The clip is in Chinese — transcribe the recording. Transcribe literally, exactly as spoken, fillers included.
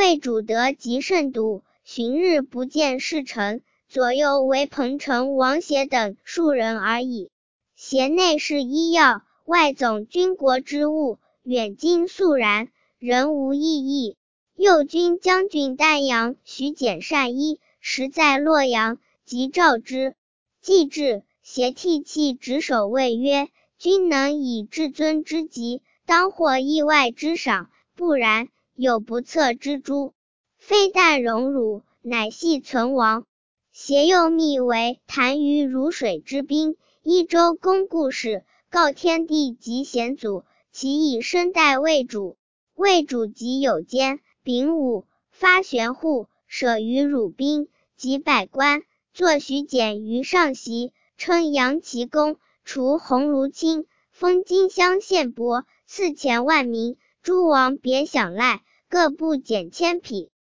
魏主得极甚笃，旬日不见侍臣，左右为彭城王协等数人而已。协内侍医药，外总军国之务，远近肃然，人无异议。右军将军丹阳徐简善医，时在洛阳，即召之。既至，协涕泣执手谓曰：君能以至尊之急，当获意外之赏，不然，有不测之诛。非但荣辱，乃系存亡。协又密为单于如水之滨，益州公故事，告天地及贤祖，其以身代魏主。魏主即有监，丙午，发玄户，舍于汝滨，及百官，坐徐简于上席，称阳齐公，除鸿胪卿，封荆襄县伯，赐钱万民。诸王别享赖，各部减千匹。